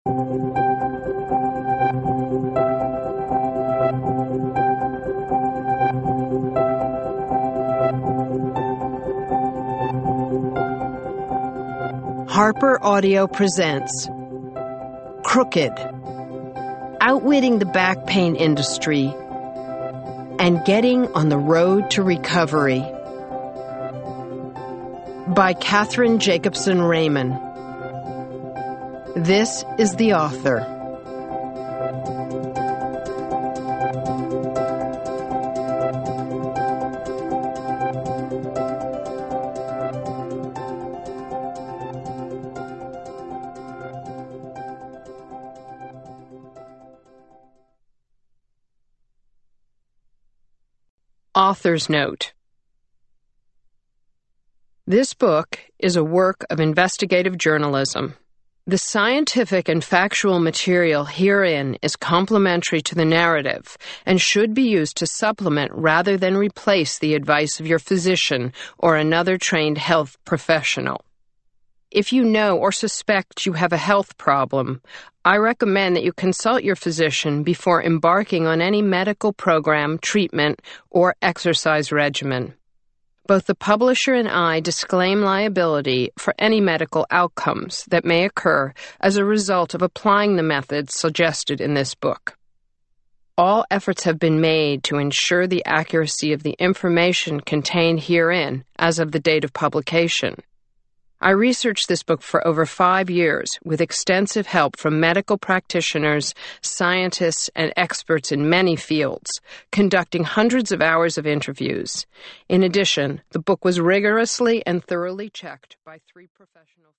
Harper Audio presents Crooked, Outwitting the Back Pain Industry and Getting on the Road to Recovery by Catherine Jacobson Raymond. This is the author. Author's note. This book is a work of investigative journalism. The scientific and factual material herein is complementary to the narrative and should be used to supplement rather than replace the advice of your physician or another trained health professional. If you know or suspect you have a health problem, I recommend that you consult your physician before embarking on any medical program, treatment, or exercise regimen. Both the publisher and I disclaim liability for any medical outcomes that may occur as a result of applying the methods suggested in this book. All efforts have been made to ensure the accuracy of the information contained herein as of the date of publication. I researched this book for over 5 years with extensive help from medical practitioners, scientists, and experts in many fields, conducting hundreds of hours of interviews. In addition, the book was rigorously and thoroughly checked by 3 professional